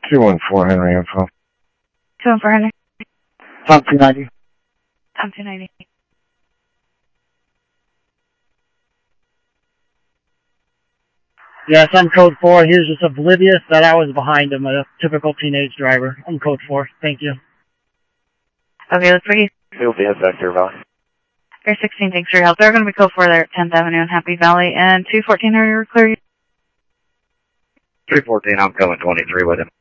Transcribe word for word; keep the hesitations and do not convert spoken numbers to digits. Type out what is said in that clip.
two one four Henry info. two one four Henry. Tom two ninety. Tom two ninety. Yes, I'm code four. He was just oblivious that I was behind him, a typical teenage driver. I'm code four. Thank you. Okay, let's bring you. We'll be at Vector Valley. Air sixteen, thanks for your help. They're going to be code four there at tenth Avenue and Happy Valley. And two fourteen, are you clear? three fourteen, I'm coming twenty-three with him.